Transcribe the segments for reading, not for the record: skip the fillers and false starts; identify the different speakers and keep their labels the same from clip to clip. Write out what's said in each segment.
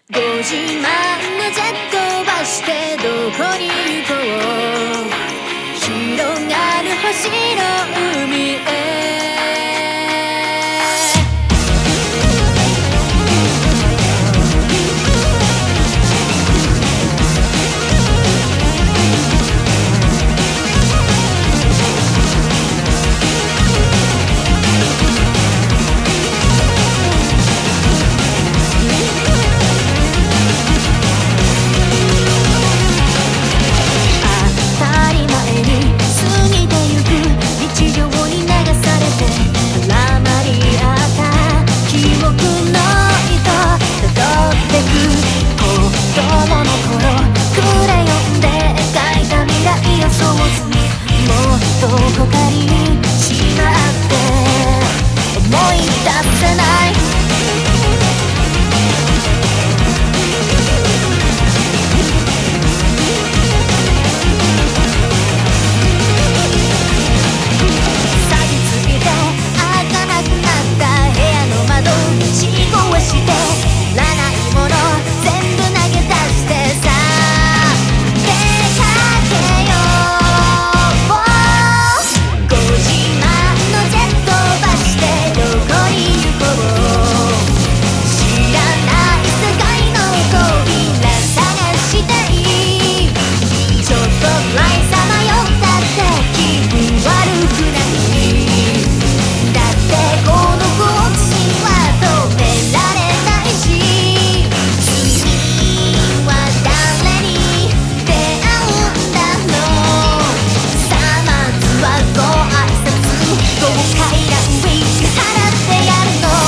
Speaker 1: 5時前のジェット飛ばしてどこに行こう。広がる星の海へ。どこかにしまって思い出せない。錆びついて開かなくなった部屋の窓閉めしていらないもの全部投げ出してさ出かけよう。5時前のジェット飛ばしてどこに行こう。知らない世界の扉探したい。ちょっとくらいさまよったって気分悪くない。だってこの好奇心は止められないし。次は誰に出会うんだろう。さあまずはご挨拶豪快なウィンク払ってやるの。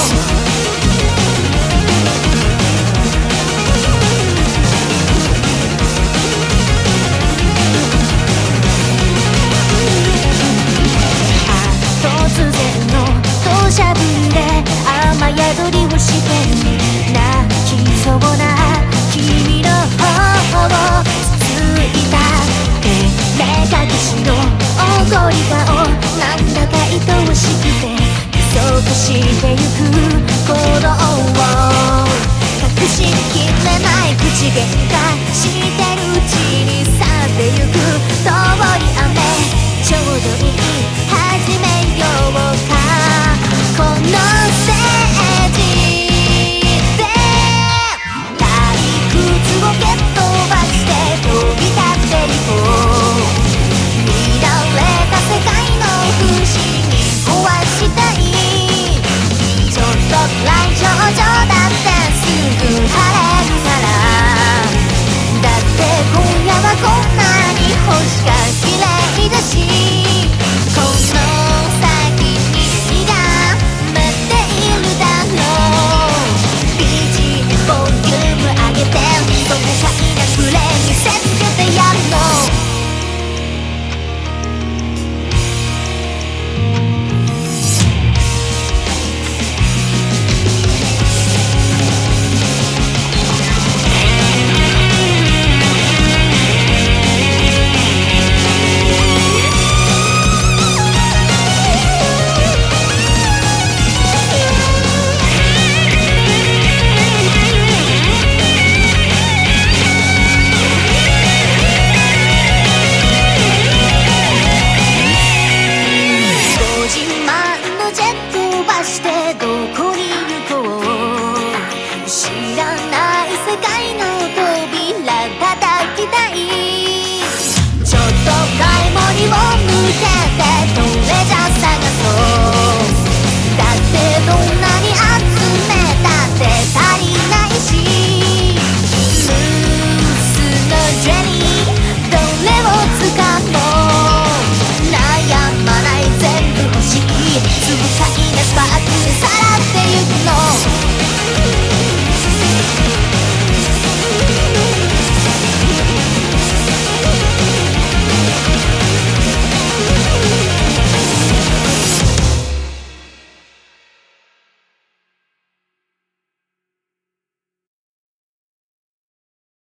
Speaker 1: 突然の土砂降りで雨宿りをしてる。泣きそうな君の頬をつついた目隠しの怒り顔なんだか愛おしくて加速してゆく鼓動を隠しきれない口喧嘩してるうちに去ってゆく通り雨ちょうどいい始めようか。このステージで退屈を蹴っ飛ばして飛び立っていこう。見られた世界の不思議壊したい。ちょっとくらい上々だってすぐ晴れるから。だって今夜はこんなに星が綺麗だし。この先に何が待っているだろう。 BGM ボリューム上げて爽快なプレイにせつけてやるの。してどこに行こう。知らない世界